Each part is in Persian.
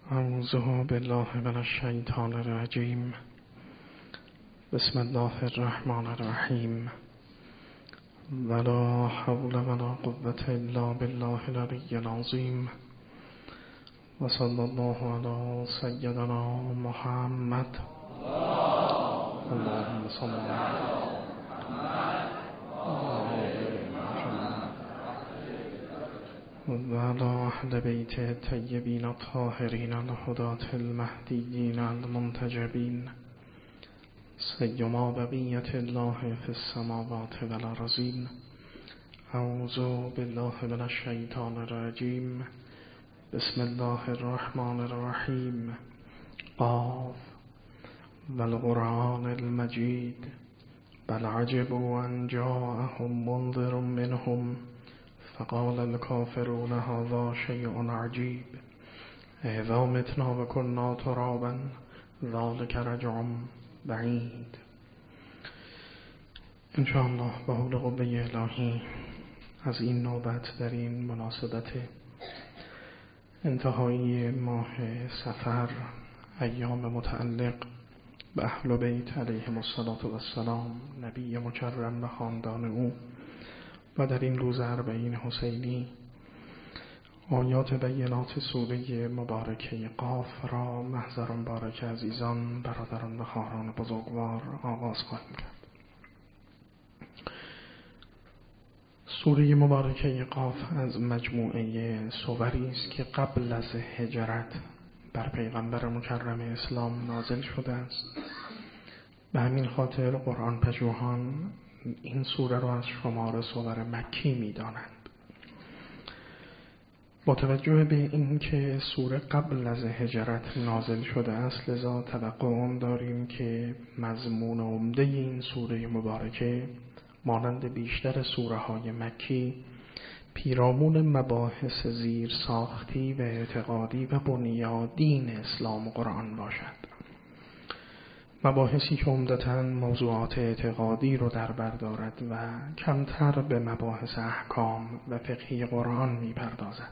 اعوذ بالله من الشیطان الرجیم. بسم الله الرحمن الرحیم. ولا حول ولا قوة الا بالله العلی العظیم. و صلی الله علی سیدنا محمد. اللهم صل علی و علی اهل بیت الطیبین الطاهرین الهداة المهدیین المنتجبین سیما بقیة الله فی السماوات والارضین. اعوذ بالله من الشیطان الرجیم. بسم الله الرحمن الرحیم. قاف والقرآن المجید. بل عجبوا ان جاءهم منذر منهم فقال الكافرون هذا شيء عجيب اذا متنا وكنا ترابا ذلك رجع بعید. انشاءالله به حول قوه الهی از این نوبت در این مناسبت انتهایی ماه صفر، ایام متعلق به اهل بیت علیهم السلام، نبی مکرم و خاندان او، و در این روز اربعین حسینی آیات بینات سوره مبارکه قاف را محضر مبارک عزیزان، برادران و خواهران بزرگوار آغاز خواهیم کرد. سوره مبارکه قاف از مجموعه سوری است که قبل از هجرت بر پیغمبر مکرم اسلام نازل شده است. به همین خاطر قرآن پژوهان این سوره را از شمار سور مکی می دانند. با توجه به این که سوره قبل از هجرت نازل شده است، لذا توقع داریم که مضمون عمده این سوره مبارکه مانند بیشتر سوره های مکی پیرامون مباحث زیر ساختی و اعتقادی و بنیادین اسلام و قرآن باشد. مباحثی که عمدتاً موضوعات اعتقادی رو در بر دارد و کمتر به مباحث احکام و فقهی قرآن می پردازد.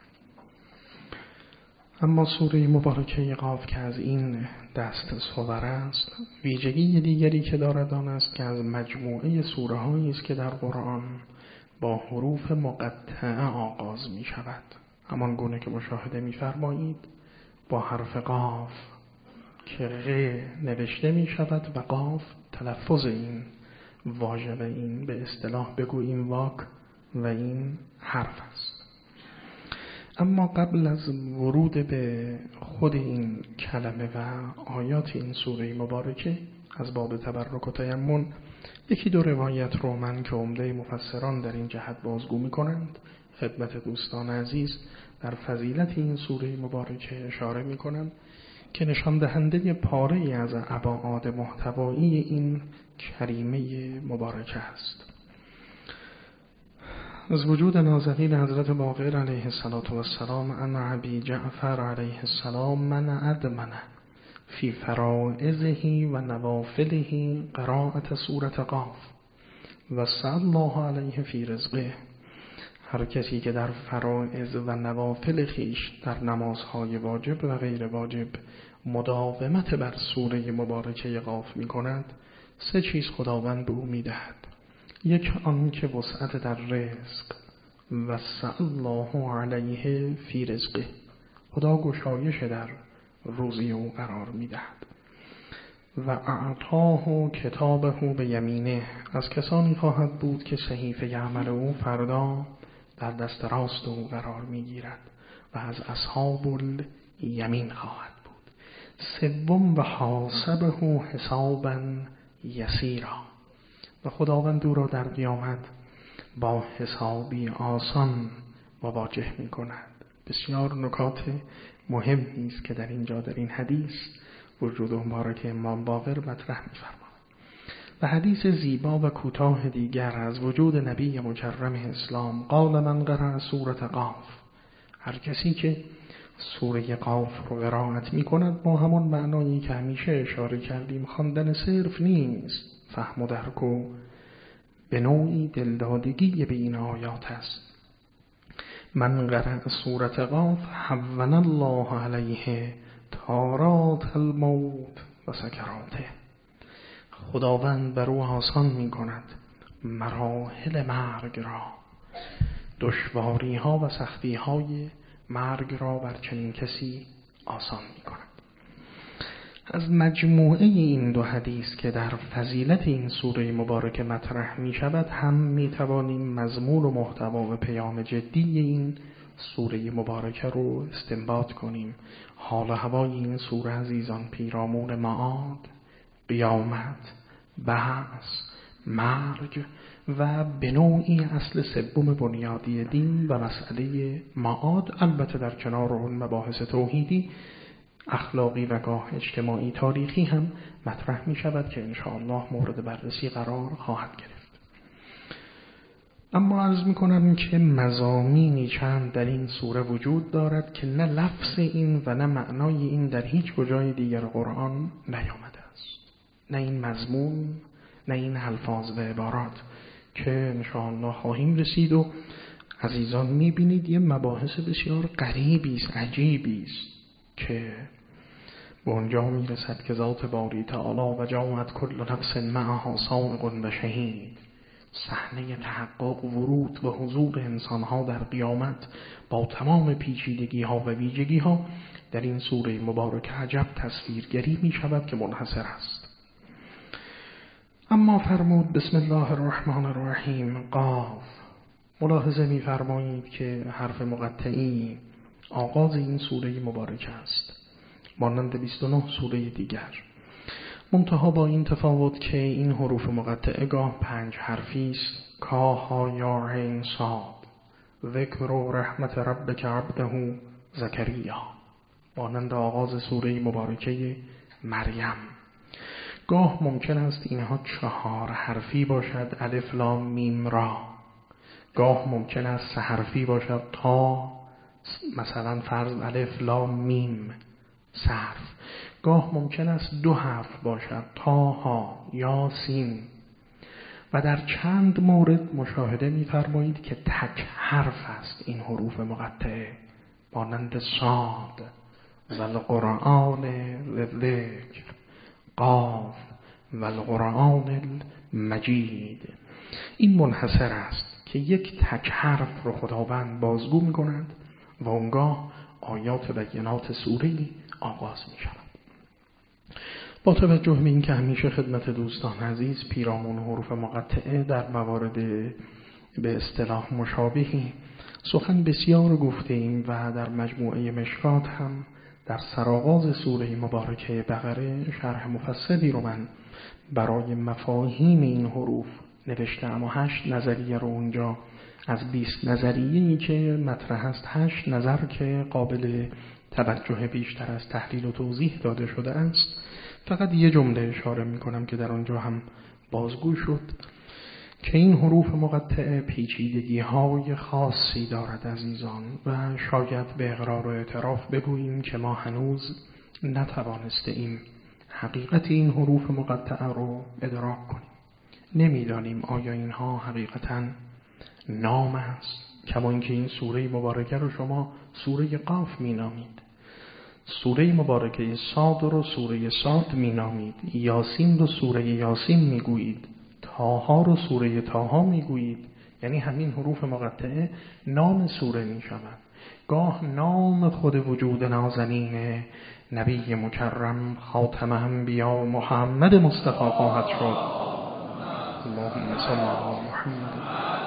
اما سوره مبارکه قاف که از این دست سور است، ویژگی دیگری که دارد آن است که از مجموعه سوره هایی است که در قرآن با حروف مقطعه آغاز می شود. همان گونه که مشاهده می فرمایید با حرف قاف که غ نوشته می شود و قاف تلفظ این واژه و این به اصطلاح بگوییم واک و این حرف است. اما قبل از ورود به خود این کلمه و آیات این سوره مبارکه، از باب تبرک و تیمن یکی دو روایت رو من که عمده مفسران در این جهت بازگو می کنند خدمت دوستان عزیز در فضیلت این سوره مبارکه اشاره می کنم که نشان دهنده پاره از ابعاد محتوایی این کریمه مبارکه است. از وجود نازنین حضرت باقر علیه السلام ان ابی جعفر علیه السلام من ادمنه فی فرائضه و نوافله قراءت سوره قاف و صلی الله علیه فی رزقه. هر کسی که در فرائض و نوافل خیش در نمازهای واجب و غیر واجب مداومت بر سوره مبارکه قاف می کند، سه چیز خداوند به او می دهد. یک، آن که وسعت در رزق و صلی الله علیه فی رزقه، خدا گشایش در روزی او قرار می دهد. و اعطاه کتابه به یمینه، از کسانی خواهد بود که صحیفه عمل او فردا در دست راست او قرار می گیرد و از اصحاب الیمین خواهد بود. سوم و حاسبه حسابا یسیرا، و خداوند او را در قیامت با حسابی آسان مواجه می کند. بسیار نکات مهمی است که در اینجا در این حدیث وجود مبارک امام باقر مطرح می فرماید. و حدیث زیبا و کوتاه دیگر از وجود نبی مکرم اسلام، قال من قرأ سوره قاف، هر کسی که سوره قاف رو قرائت می کند با همون معنایی که همیشه اشاره کردیم، خواندن صرف نیست، فهم و درک و به نوعی دلدادگی به این آیات است. من قرأ سورة قاف حون الله علیه تارات الموت و سکراته. خداوند بر او آسان می کند مراحل مرگ را، دشواری ها و سختی های مرگ را بر چنین کسی آسان می کند. از مجموعه این دو حدیث که در فضیلت این سوره مبارکه مطرح می شود هم می توانیم مضمون و محتوا و پیام جدی این سوره مبارکه رو استنباط کنیم. حال و هوای این سوره عزیزان پیرامون معاد، قیامت، بحث، مرگ و به نوعی اصل سوم بنیادی دین و مسئله معاد، البته در کنار اون مباحث توحیدی، اخلاقی و گاه اجتماعی تاریخی هم مطرح می شود که انشاءالله مورد بررسی قرار خواهد گرفت. اما عرض می کنم که مضامینی چند در این سوره وجود دارد که نه لفظ این و نه معنای این در هیچ کجای دیگر قرآن نیامده است. نه این مضمون، نه این الفاظ و عبارات که انشاءالله خواهیم رسید و عزیزان می بینید یه مباحث بسیار غریبی است، عجیبی است که به اونجا می رسد که ذات باری تعالی و جاءت کل نفس معها سائق و شهید. صحنه تحقق ورود و حضور انسانها در قیامت با تمام پیچیدگی ها و ویژگی ها در این سوره مبارکه عجب تصویرگری می شود که منحصر است. اما فرمود بسم الله الرحمن الرحیم قاف. ملاحظه می فرمایید که حرف مقطعی آغاز این سوره مبارکه است، مانند 29 سوره دیگر، منتها با این تفاوت که این حروف مقطعه گاه 5 حرفی است: کا ها یا عین صاد، ذکر رحمت ربک عبده زکریا، مانند آغاز سوره مبارکه مریم. گاه ممکن است اینها 4 حرفی باشد: الف لام میم را. گاه ممکن است 3 حرفی باشد: تا، مثلا فرض الف لام میم صرف. گاه ممکن است 2 حرف باشد: تا ها یاسین. و در چند مورد مشاهده می‌فرمایید که تک حرف است این حروف مقطعه، مانند صاد و القرآن الذکر، قاف و القرآن المجید. این منحصر است که یک تک حرف رو خداوند بازگو می‌کند و اونگاه آیات بینات سوره‌ای آغاز می‌شود. با توجه به این که همیشه خدمت دوستان عزیز پیرامون حروف مقطعه در موارد به اصطلاح مشابهی سخن بسیار گفته ایم و در مجموعه مشکات هم در سرآغاز سوره مبارکه بقره شرح مفصلی رو من برای مفاهیم این حروف نوشتم و 8 نظریه رو اونجا از 20 نظریه‌ای که مطرح است 8 نظر که قابل توجه بیشتر از تحلیل و توضیح داده شده است. فقط یه جمله اشاره می‌کنم که در آنجا هم بازگو شد که این حروف مقطعه پیچیدگی‌های خاصی دارد عزیزان، و شاید به اقرار و اعتراف بگوییم که ما هنوز نتوانستیم حقیقت این حروف مقطعه رو ادراک کنیم. نمی‌دانیم آیا اینها حقیقتاً نام است، کما اینکه این سوره مبارکه رو شما سوره قاف می‌نامید، سوره مبارکه صاد رو سوره صاد می‌نامید، یاسین رو سوره یاسین می‌گویید، طاها رو سوره طاها می‌گویید. یعنی همین حروف مقطعه نام سوره می‌شوند. گاه نام خود وجود نازنین نبی مکرم خاتم انبیا محمد مصطفی خواهد شد. اللهم صل علی محمد.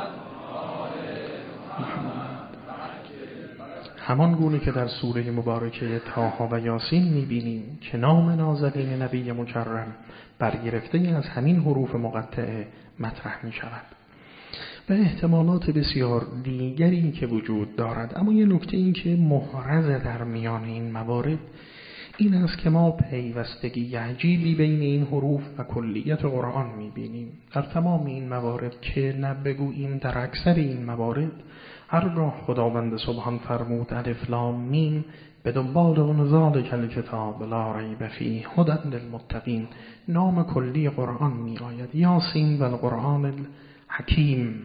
همان گونه که در سوره مبارکه طاها و یاسین می‌بینیم که نام نازنین نبی مکرم برگرفته از همین حروف مقطعه مطرح می‌شود و احتمالات بسیار دیگری که وجود دارد. اما یه نکته این که محرز در میان این موارد این است که ما پیوستگی عجیبی بین این حروف و کلیت قرآن می‌بینیم. در تمام این موارد که نبگوییم در اکثر این موارد هرگاه خداوند سبحان فرمود الف لام میم به دنبال اون ذالک الکتاب لا ریب فیه هدی للمتقین نام کلی قرآن می آید. یاسین و القرآن الحکیم،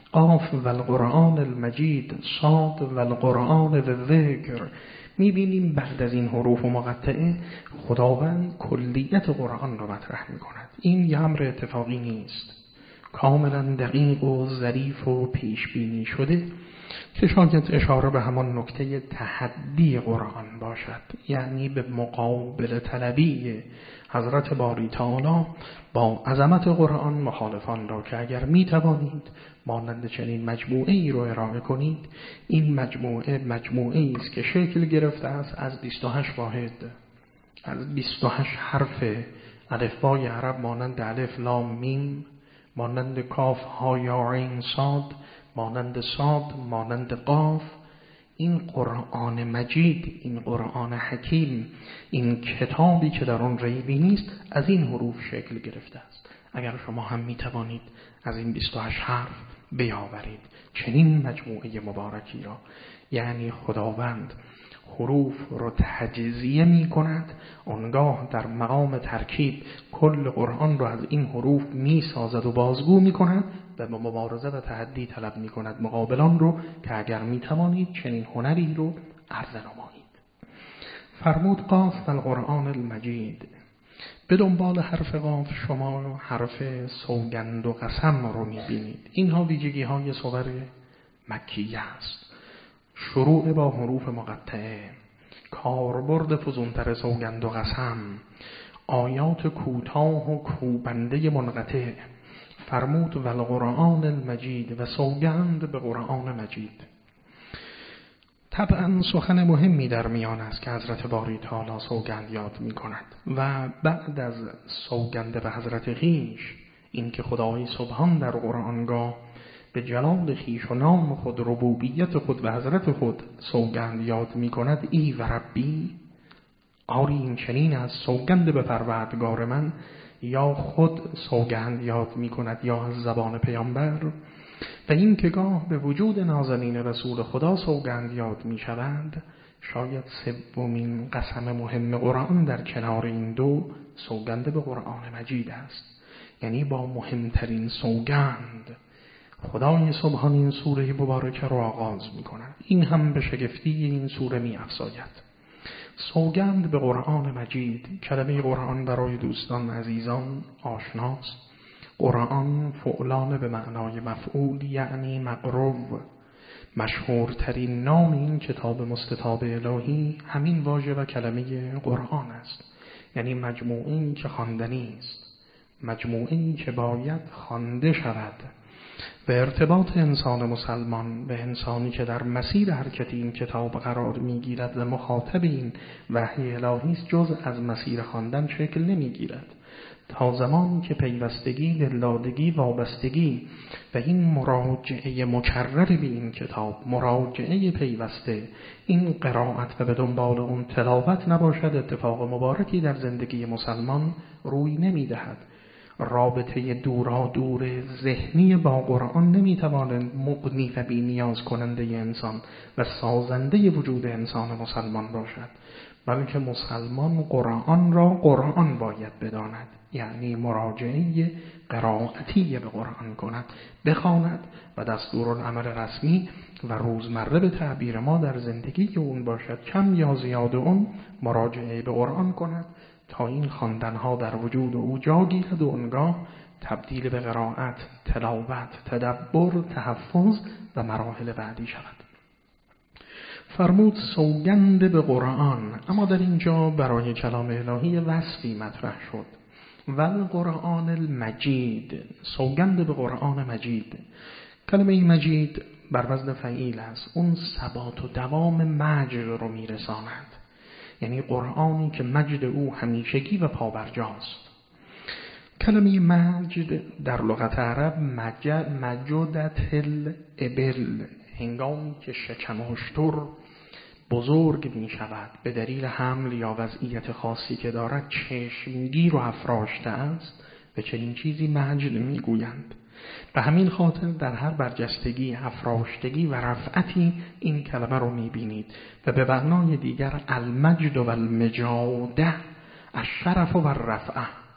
قاف و القرآن المجید، صاد و القرآن الذکر. میبینیم بعد از این حروف مقطعه خداوند کلیت قرآن رو مطرح میکند. این یه امر اتفاقی نیست، کاملا دقیق و ظریف و پیش بینی شده که شاید اشاره به همان نکته تحدی قرآن باشد، یعنی به مقابل طلبی حضرت باری تعالی با عظمت قرآن مخالفان را که اگر می توانید مانند چنین مجموعه ای رو ارائه کنید، این مجموعه ای است که شکل گرفته است از 28 واحد، از 28 حرف الفبای عرب، مانند الف لام میم، مانند کاف ها یا عین صاد، مانند صاد، مانند قاف. این قرآن مجید، این قرآن حکیم، این کتابی که در آن ریبی نیست، از این حروف شکل گرفته است. اگر شما هم می توانید از این 28 حرف بیاورید چنین مجموعه مبارکی را، یعنی خداوند حروف رو تجزیه می کند، آنگاه در مقام ترکیب کل قرآن رو از این حروف می سازد و بازگو می کند و به مبارزه و تحدی طلب می کند مقابلان رو که اگر می توانید چنین هنری رو عرضه نمایید. فرمود قاف و القرآن المجید. به دنبال حرف قاف شما حرف سوگند و قسم رو می بینید. اینها ویژگی های صور مکیه است. شروع با حروف مقطعه، کاربرد فزونتر سوگند و قسم، آیات کوتاه و کوبنده منقطع. فرمود و القرآن المجید و سوگند به قرآن مجید. طبعا سخن مهمی در میان است که حضرت باری تعالی سوگند یاد می کند و بعد از سوگند به حضرت خویش، این که خدای سبحان در قرآنگاه به جلال خویش و نام خود، ربوبیت خود و حضرت خود سوگند یاد می کند، ای و ربی، آری این چنین از سوگند به پروردگار من، یا خود سوگند یاد می کند یا از زبان پیامبر. و این که گاه به وجود نازنین رسول خدا سوگند یاد می شود، شاید سومین قسم مهم قرآن در کنار این دو سوگند به قرآن مجید است. یعنی با مهمترین سوگند خدای سبحان این سوره مبارکه را آغاز می کند. این هم به شگفتی این سوره می افزاید. سوگند به قرآن مجید. کلمه قرآن برای دوستان عزیزان آشناست. قرآن فعلان به معنای مفعول، یعنی مقرو. مشهورترین نام این کتاب مستطاب الهی همین واژه و کلمه قرآن است. یعنی مجموعه‌ای که خواندنی است، مجموعه‌ای که باید خوانده شود. و ارتباط انسان مسلمان به انسانی که در مسیر حرکت این کتاب قرار می‌گیرد و مخاطب این وحی الهی است، جز از مسیر خواندن شکل نمی‌گیرد تا زمانی که پیوستگی، دلدادگی، وابستگی و این مراجعه مکرر به این کتاب، مراجعه پیوسته، این قرائت و به دنبال اون تلاوت نباشد، اتفاق مبارکی در زندگی مسلمان روی نمی‌دهد. رابطه دورا دور ذهنی با قرآن نمیتواند مغنی و بی نیاز کننده انسان و سازنده وجود انسان مسلمان باشد، بلکه مسلمان قرآن را قرآن باید بداند، یعنی مراجعه قرائتی به قرآن کند، بخواند و دستورالعمل رسمی و روزمره به تعبیر ما در زندگی اون باشد، کم یا زیاد اون مراجعه به قرآن کند تا این خواندنها در وجود او جا گیرد و آنگاه تبدیل به قرائت، تلاوت، تدبر، تحفظ و مراحل بعدی شود. فرمود سوگند به قرآن. اما در اینجا برای کلام الهی وصفی مطرح شد. و القرآن المجید، سوگند به قرآن مجید. کلمه مجید بر وزن فعیل است، اون ثبات و دوام مجد رو میرساند. یعنی قرآنی که مجد او همیشگی و پابرجاست. کلمه مجد در لغت عرب مجدت الابل، هنگامی که شکم اشتر بزرگ می شود به دلیل حمل یا وضعیت خاصی که دارد، چشمگیر و افراشته است و چنین چیزی مجد می گویند. به همین خاطر در هر برجستگی، افراشتگی و رفعتی این کلمه رو می بینید و به معنای دیگر المجد و المجاده، الشرف و الرفعه.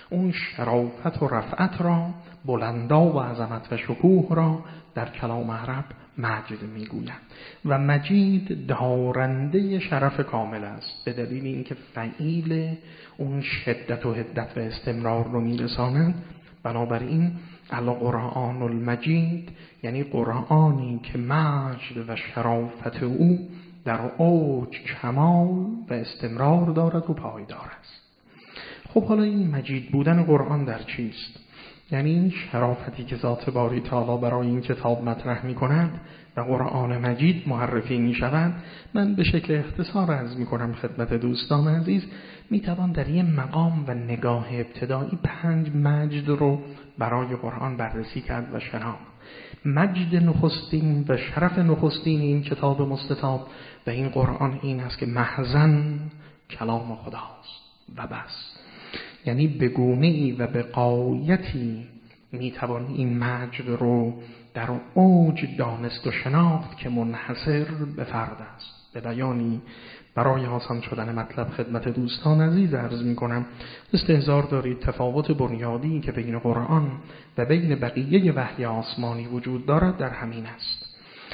اون شرافت و رفعت را، بلندا و عظمت و شکوه را در کلام عرب مجد میگویند و مجید دارنده شرف کامل است، به دلیل اینکه فعیل اون شدت و حدت و استمرار رو میرساند. بنابراین القرآن المجید یعنی قرآنی که مجد و شرافت او در اوج کمال و استمرار دارد و پایدار است. خب حالا این مجید بودن قرآن در چیست؟ یعنی این شرافتی که ذات باری تعالی برای این کتاب مطرح می کند و قرآن مجید معرفی می شود. من به شکل اختصار عرض می کنم خدمت دوستان عزیز، می توان در این مقام و نگاه ابتدایی 5 مجد رو برای قرآن بررسی کرد و شناخت. مجد نخستین و شرف نخستین این کتاب مستطاب و این قرآن این است که محضاً کلام خداست و بس. یعنی به گونه‌ای و به غایتی میتوان این مجد رو در اوج دانست و شناخت که منحصر به فرد است. به بیانی برای آسان شدن مطلب خدمت دوستان عزیز عرض میکنم، استحضار دارید تفاوت بنیادی که بین قرآن و بین بقیه وحی آسمانی وجود دارد در همین است.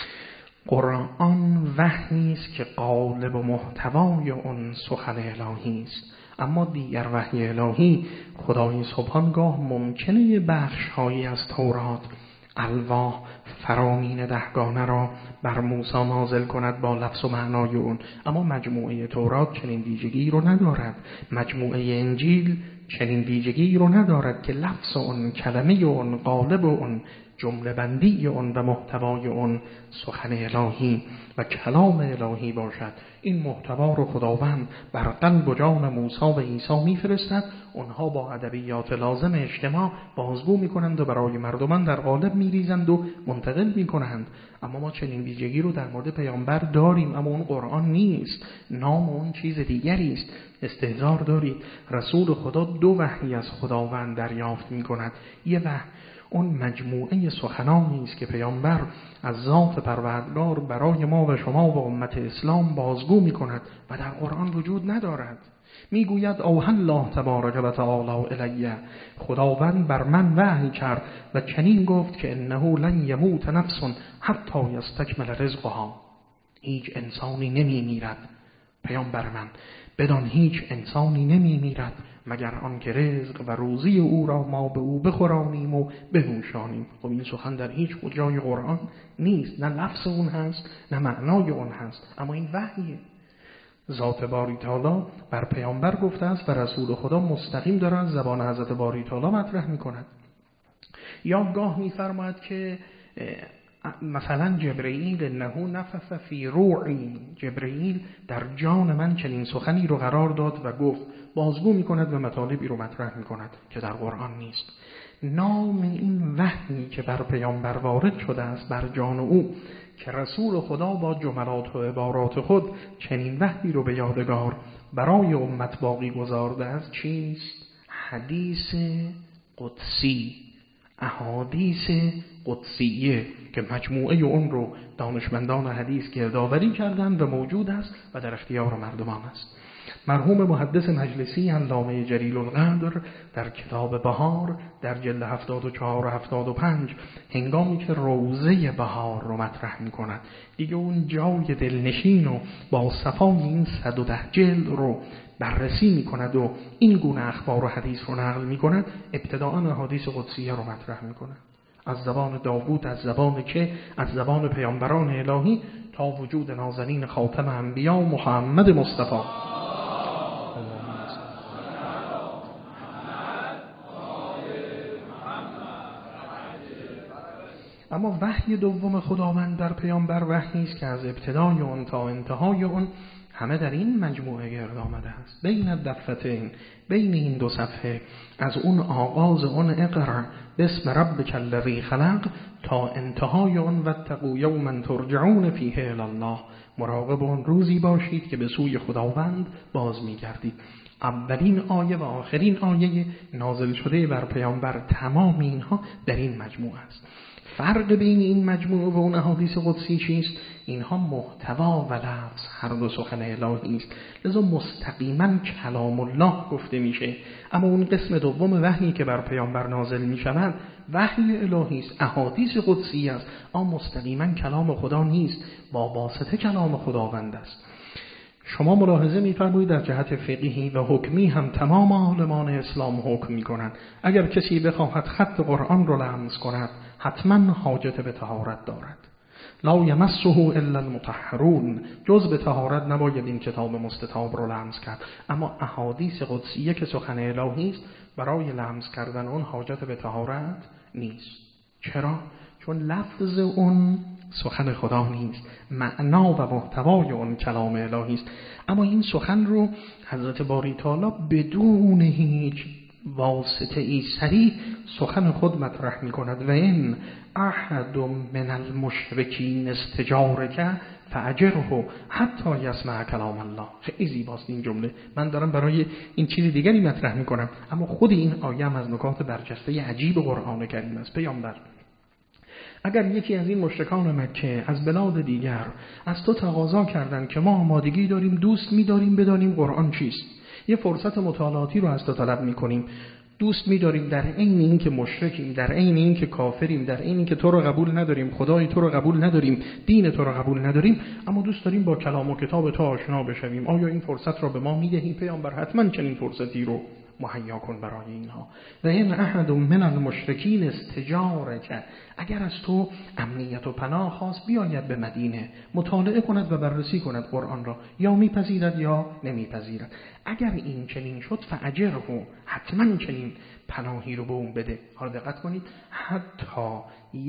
قرآن وحی است که قالب و محتوای اون سخن الهی است، اما دیگر وحی الهی خدای سبحان گاه ممکنه بخش‌هایی از تورات الواح فرامین 10 گانه را بر موسی نازل کند با لفظ و معنای اون، اما مجموعه تورات چنین ویژگی رو ندارد. مجموعه انجیل چنین ویژگی رو ندارد که لفظ اون، کلمه اون، قالب اون، جمله بندی اون و محتوای اون سخن الهی و کلام الهی باشد. این محتوا رو خداوند بر قلب و جان موسی و عیسی میفرستد، اونها با ادبیات لازم اجتماع بازگو میکنند و برای مردمان در قالب میریزند و منتقل میکنند. اما ما چنین ویژگی رو در مورد پیامبر داریم، اما اون قرآن نیست، نام اون چیز دیگری است. استحضار دارید رسول خدا 2 وحی از خداوند دریافت میکند. یه وحی اون مجموعه سخنانی است که پیامبر از ذات پروردگار برای ما و شما و امت اسلام بازگو میکند و در قرآن وجود ندارد. میگوید اوحی الله تبارک و تعالی الی، خداوند بر من وحی کرد و چنین گفت که انه لن یموت نفس حتی یستکمل رزقها. هیچ انسانی نمی میرد پیامبر من، بدان هیچ انسانی نمی میرد مگر آن که رزق و روزی او را ما به او بخورانیم و بنوشانیم. خب این سخن در هیچ جای قرآن نیست، نه لفظ اون هست نه معنای اون هست، اما این وحیه. ذات باری تعالی بر پیامبر گفته است و رسول خدا مستقیم داره از زبان حضرت باری تعالی مطرح میکند. یا گاه میفرماید که مثلا جبرئیل انه نفث فی روعی، جبرئیل در جان من چنین سخنی رو قرار داد و گفت، بازگو میکند و مطالبی رو مطرح میکند که در قرآن نیست. نام این وحی که بر پیامبر وارد شده است بر جان او که رسول خدا با جملات و عبارات خود چنین وحی رو به یادگار برای امت باقی گذارده است چیست؟ حدیث قدسی، احادیث قدسیه که مجموعه اون رو دانشمندان حدیث گردآوری کردند و موجود است و در اختیار مردمان است. مرحوم محدث مجلسی علامه جلیل القدر در کتاب بهار در جلد 74 و 75 هنگامی که روضه بهار رو مطرح می کند، دیگه اون جای دلنشین و با صفای این 110 جلد رو بررسی می کند و این گونه اخبار و حدیث رو نقل می کند، ابتداء احادیث قدسیه رو مطرح می کند از زبان داوود، از زبان که از زبان پیامبران الهی تا وجود نازنین خاتم انبیا محمد مصطفی. اما وحی دوم خداوند در پیامبر وحی است که از ابتدای اون تا انتهای اون همه در این مجموعه گرد آمده است. بین دفتین، بین این 2 صفحه، از اون آغاز اون اقرأ بسم ربک الذی خلق تا انتهای اون واتقوا یوما ترجعون فیه الی الله، مراقب اون روزی باشید که به سوی خداوند باز می‌گردید. اولین آیه و آخرین آیه نازل شده بر پیامبر تمام اینها در این مجموعه است. فرق بین این مجموعه و اون احادیث قدسی چیست؟ اینها محتوا و لفظ هر دو سخن الهی است، لذا مستقیما کلام الله گفته میشه. اما اون قسم دوم وحی که بر پیامبر نازل میشود وحی الهی است، احادیث قدسی است، اما مستقیما کلام خدا نیست، با واسطه کلام خداوند است. شما ملاحظه می‌فرمایید در جهت فقهی و حکمی هم تمام عالمان اسلام حکم می‌کنند اگر کسی بخواهد خط قرآن رو لمس کند حتما حاجت به طهارت دارد. لا یمسه الا المطهرون، جز به طهارت نباید این کتاب مستطاب رو لمس کرد. اما احادیث قدسیه که سخن الهی است برای لمس کردن اون حاجت به طهارت نیست. چرا؟ چون لفظ اون سخن خدا نیست، معنا و محتوای اون کلام الهی است. اما این سخن رو حضرت باری تعالی بدون هیچ واسطه ای صریح سخن خود مطرح می کند. و این احد من المشرکین استجارک فاجره حتی یسمع کلام الله. خیلی زیباست این جمله. من دارم برای این چیز دیگری مطرح می کنم، اما خود این آیه هم از نکات برجسته عجیب قرآن کریم است. پیامبر اگر یکی از این مشرکان مکه از بلاد دیگر از تو تقاضا کردند که ما آمادگی داریم، دوست می‌داریم بدانیم قرآن چیست، یه فرصت مطالعاتی رو از تو طلب می‌کنیم، دوست می‌داریم در عین این که مشرکیم، در عین این که کافریم، در عین این که تو رو قبول نداریم، خدای تو رو قبول نداریم، دین تو رو قبول نداریم، اما دوست داریم با کلام و کتاب تو آشنا بشویم، آیا این فرصت رو به ما می‌دهی پیامبر؟ حتما چنین فرصتی رو مهیا کن برای اینها. و این احد من المشرکین استجارک، اگر از تو امنیت و پناه خواست بیاید به مدینه مطالعه کند و بررسی کند قرآن را، یا میپذیرد یا نمیپذیرد. اگر این چنین شد فاجره، حتما چنین پناهی رو به اون بده. حالا دقت کنید، حتی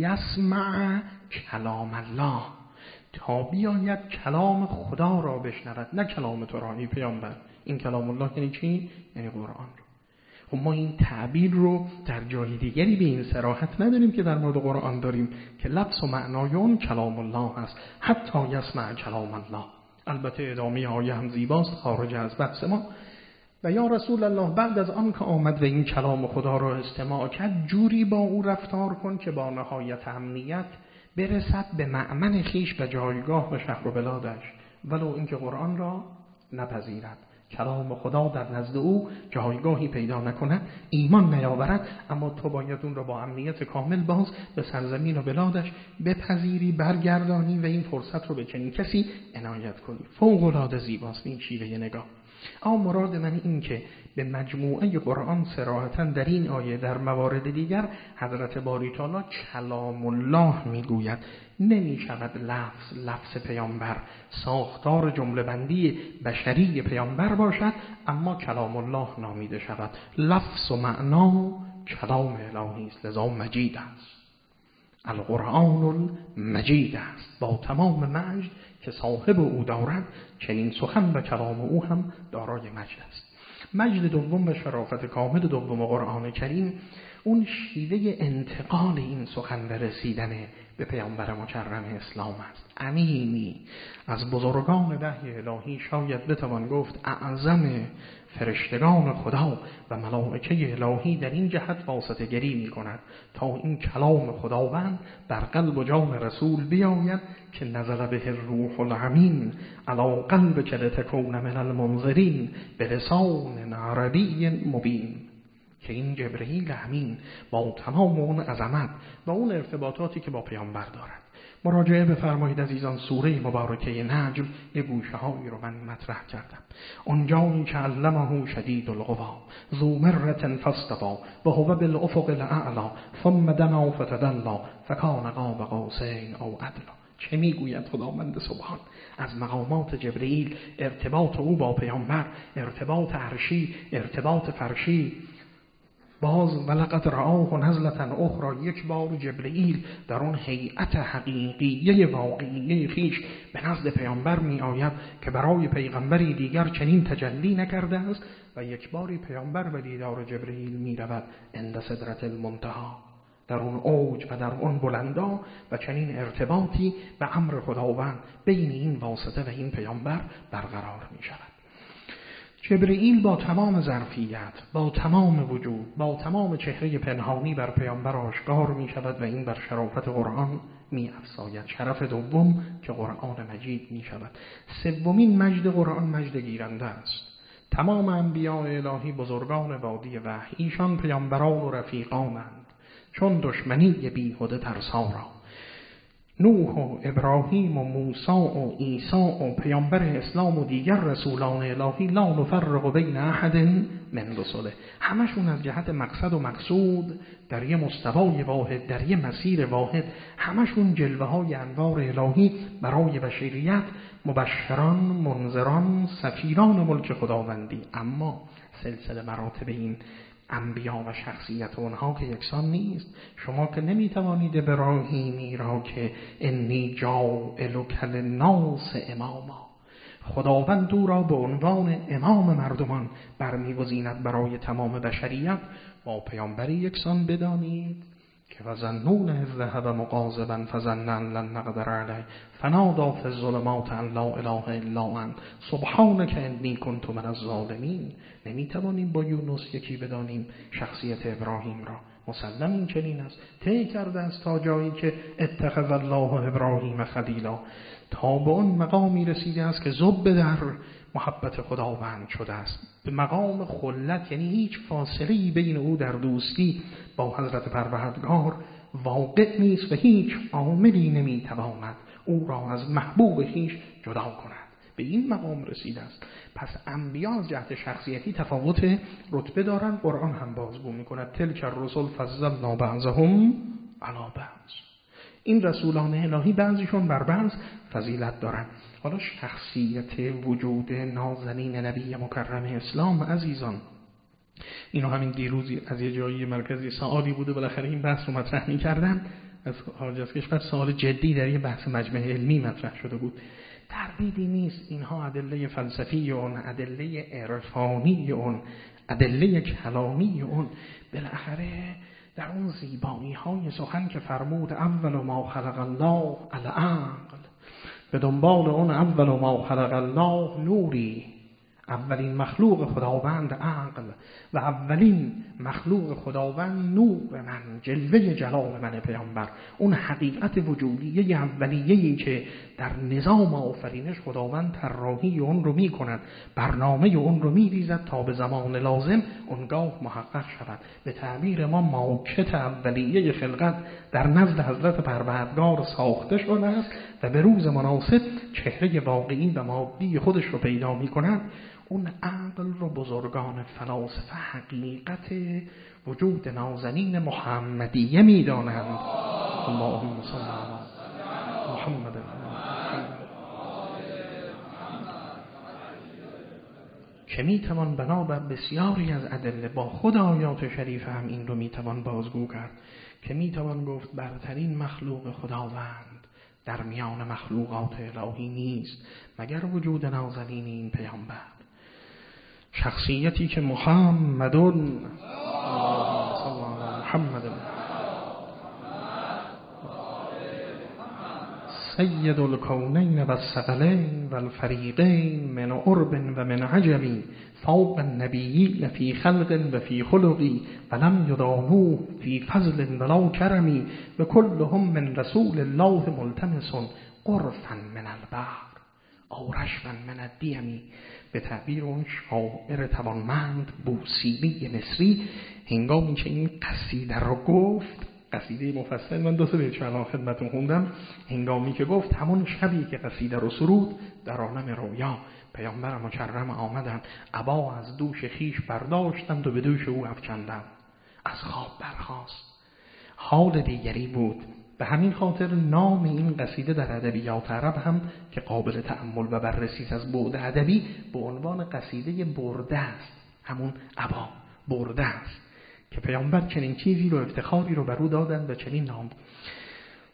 یسمع کلام الله، تا بیاید کلام خدا را بشنود، نه کلام تو را. ای پیامبر این کلام الله یعنی چی؟ یعنی قرآن رو. خب ما این تعبیر رو در جای دیگری به این صراحت نداریم که در مورد قرآن داریم که لفظ و معنای اون کلام الله است. حتی یسمع کلام الله. البته ادامه آیه هم زیباست، خارج از بحث ما. و یا رسول الله بعد از آن که آمد و این کلام خدا را استماع کرد، جوری با او رفتار کن که با نهایت امنیت برسد به مأمن خیش و جایگاه و شهر و بلادش، ولو اینکه قرآن را نپذیرد، کلام خدا در نزد او جایگاهی پیدا نکند، ایمان نیاورد، اما تو باید اون را با امنیت کامل باز به سرزمین و بلادش بپذیری، برگردانی و این فرصت رو به چنین کسی عنایت کنی. فوق العاده زیباست این شیوه نگاه. اما مراد من این که به مجموعه قرآن صراحتاً در این آیه در موارد دیگر حضرت باری تعالی کلام الله میگوید. نمی شود لفظ پیامبر ساختار جمله بندی بشری پیامبر باشد اما کلام الله نامیده شود. لفظ و معنا کلام الهی است، لذا مجید است. القرآن المجید است، با تمام مجد که صاحب او دارد چنین سخن و کلام او هم دارای مجد است. مجد دوم و شرافت کامل دوم قرآن کریم اون شیوه انتقال این سخن و رسیدن به پیامبر مکرم اسلام است. امینی از بزرگان وحی الهی، شاید بتوان گفت اعظم فرشتگان خدا و ملائکه الهی، در این جهت واسطه گری می کند تا این کلام خداوند بر قلب و جان رسول بیاید که نزل به الروح الامین علی قلبک لتکون من المنذرین بلسان عربی مبین، که این جبرئیل امین با تمام اون عظمت و اون ارتباطاتی که با پیامبر دارد. مراجعه بفرمایید عزیزان، سوره مبارکه نجم یه گوشه‌هایی رو من مطرح کردم. اونجایی که علمه شدید القوا ذو مرة فاستوى و هو بالافق الاعلی ثم دنا فتدلی فکان قاب قوسین او ادنی. چه میگوید خداوند سبحان از مقامات جبرئیل، ارتباط او با پیامبر، ارتباط عرشی، ارتباط فرشی. باز ولقد رآه نزلة اخرى، یک بار جبرئیل در اون هیئت حقیقیه واقعیه خیش به نزد پیامبر می آید که برای پیغمبری دیگر چنین تجلی نکرده است، و یک باری پیامبر به دیدار جبرئیل می رود عند سدرة المنتهی، در اون اوج و در اون بلندا، و چنین ارتباطی به امر خداوند بین این واسطه و این پیامبر برقرار می شود. جبرئیل با تمام ظرفیت، با تمام وجود، با تمام چهره پنهانی بر پیامبر آشکار می شود و این بر شرافت قرآن می افزاید. شرف دوم که قرآن مجید می شود. سومین مجد قرآن مجد گیرنده است. تمام انبیاء الهی بزرگان وادی وحی، ایشان پیامبران و رفیقانند، چون دشمنی بیهوده ترسا. نوح و ابراهیم و موسی و عیسی و پیامبر اسلام و دیگر رسولان الهی لا نفرق بین احد من رسله، همشون از جهت مقصد و مقصود در یه مستوای واحد، در یه مسیر واحد، همشون جلوه های انوار الهی برای بشریت، مبشران، منذران، سفیران ملک خداوندی. اما سلسله مراتب این انبیا و شخصیت اونها که یکسان نیست. شما که نمیتوانید ابراهیمی را که انی جاعلک للناس اماما، خداوند او را به عنوان امام مردمان برمیگزیند برای تمام بشریت، با پیامبری یکسان بدانید که وظنون اذ ذهب مغاضبا فظن ان لن نقدر علیه فنادی فی الظلمات ان لا اله الا انت سبحانک انی کنت من الظالمین. نمیتوانیم با یونس یکی بدانیم شخصیت ابراهیم را. مسلم این چنین است. طی کرده است تا جایی که اتخذ الله ابراهیم خلیلا، تا به اون مقامی رسیده است که ذوب در محبت خداوند شده است، به مقام خلت، یعنی هیچ فاصله‌ای بین او در دوستی با حضرت پروردگار واقع نیست و هیچ عاملی نمیتواند او را از محبوب خویش جدا کند. به این مقام رسیده است. پس انبیا از جهت شخصیتی تفاوت رتبه دارند. قرآن هم بازگو میکند تلک الرسل فضلنا بعضهم علی بعض. این رسولان الهی بعضیشون بر بعض فضیلت دارند. حالا شخصیت وجود نازنین نبی مکرم اسلام عزیزان، اینو همین دیروزی از یه جایی مرکزی سوالی بوده، بالاخره این بحث رو مطرح می‌کردن از خارج از کشور، سوال جدی در یه بحث مجمع علمی مطرح شده بود. تردیدی نیست اینها ادله فلسفی اون، ادله عرفانی اون، ادله کلامی اون، بالاخره در اون زیبایی های سخن که فرمود اول ما خلق الله العقل، به دنبال اون اول ما خلق الله نوری، اولین مخلوق خداوند عقل و اولین مخلوق خداوند نور من، جلوه جلال من پیامبر، اون حقیقت وجودیه اولیه‌ای که در نظام آفرینش خداوند طراحی اون رو می کند، برنامه اون رو می ریزد تا به زمان لازم اونگاه محقق شود. به تعبیر ما ماکت اولیه خلقت در نزد حضرت پروردگار ساخته شده است و به روز مناسب چهره واقعی و مادی خودش رو پیدا می کند. اون عقل رو بزرگان فلاسفه حقیقت وجود نازنین محمدیه می دانند. اللهم صل علی محمد. که می توان بنابر بسیاری از ادله با خود آیات شریف هم این رو می توان بازگو کرد، که می توان گفت برترین مخلوق خداوند در میان مخلوقات الهی نیست مگر وجود نازنین این پیامبر، شخصیتی که محمدون محمد سید الکونین و الثقلین و الفریقین من عرب و من عجمی فوق النبیین فی خلق و فی خلقی و لم یدانوه فی فضل ولا کرمی و کلهم من رسول الله ملتمس قرفا من البحر او رشفا من الدیمی. به تعبیر اون شاعر توانمند بوسیری مصری هنگامی که این قصیده رو گفت، قصیده مفصل من 2 بیت الان خدمتتون خوندم، هنگامی که گفت همون شبی که قصیده رو سرود در عالم رویا پیامبر مکرم آمدند، عبا از دوش خیش برداشتند و به دوش او افکندند، از خواب برخاست، حال دیگری بود. به همین خاطر نام این قصیده در ادبیات عرب هم که قابل تأمل و بررسی از بعد ادبی به عنوان قصیده برده است، همون عبا برده است که پیامبر چنین چیزی رو، افتخاری رو بر او دادند و چنین نام.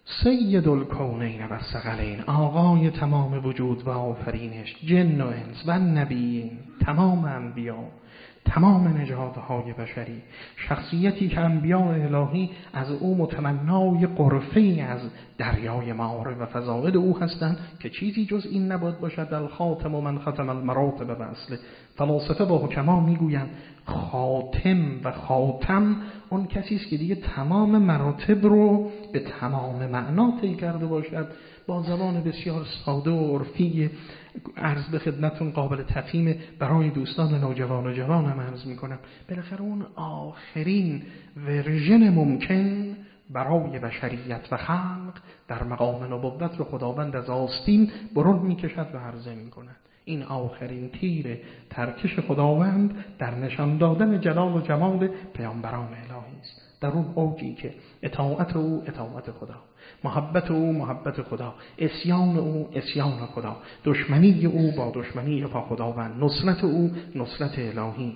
سید الکونین و الثقلین، آقای تمام وجود و آفرینش، جن و انس و نبیین، تمام انبیا، تمام نژادهای بشری، شخصیتی که انبیاء الهی از او متمنای غرفه‌ای از دریای معارف و فضائل او هستند که چیزی جز این نباید باشد. الخاتم و من ختم المراتب به اصل. فلاسفه و حکما میگویند خاتم و خاتم اون کسی است که دیگه تمام مراتب رو به تمام معنا طی کرده باشد. با زبان بسیار ساده و عرفی عرض به خدمتون قابل تفهیم برای دوستان نوجوان و جوانم عرض میکنم، بالاخره اون آخرین ورژن ممکن برای بشریت و خلق در مقام نبوت رو خداوند از آستین برون میکشد و عرضه میکند. این آخرین تیر ترکش خداوند در نشان دادن جلال و جمال پیامبران الهی است. در اون اوجی که اطاعت او اطاعت خدا، محبت او محبت خدا، عصیان او عصیان خدا، دشمنی او با دشمنی با خداوند، نصرت او نصرت الهی.